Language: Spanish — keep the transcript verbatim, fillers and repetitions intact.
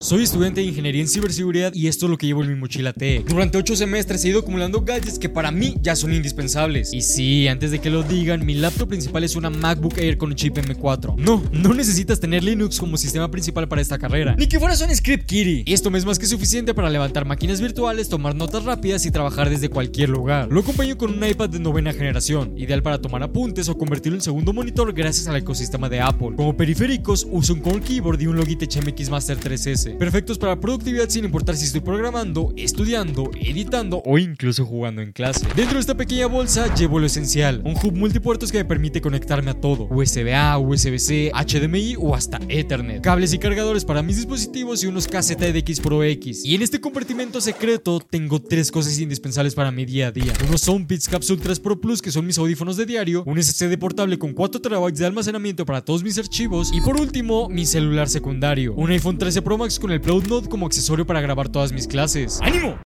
Soy estudiante de ingeniería en ciberseguridad y esto es lo que llevo en mi mochila tech. Durante ocho semestres he ido acumulando gadgets que para mí ya son indispensables. Y sí, antes de que lo digan, mi laptop principal es una MacBook Air con chip M cuatro. No, no necesitas tener Linux como sistema principal para esta carrera, ni que fueras un script kiddie. Esto me es más que suficiente para levantar máquinas virtuales, tomar notas rápidas y trabajar desde cualquier lugar. Lo acompaño con un iPad de novena generación, ideal para tomar apuntes o convertirlo en segundo monitor gracias al ecosistema de Apple. Como periféricos uso un Core Keyboard y un Logitech M X Master tres S, perfectos para productividad sin importar si estoy programando, estudiando, editando o incluso jugando en clase. Dentro de esta pequeña bolsa llevo lo esencial, un hub multipuertos que me permite conectarme a todo, U S B A, U S B C, H D M I o hasta Ethernet, cables y cargadores para mis dispositivos y unos K Z T X Pro X. Y en este compartimento secreto tengo tres cosas indispensables para mi día a día: unos Soundpeats Capsule tres Pro Plus, que son mis audífonos de diario, un S S D portable con cuatro terabytes de almacenamiento para todos mis archivos y por último mi celular secundario, un iPhone trece Pro Max con el Cloud Node como accesorio para grabar todas mis clases. ¡Ánimo!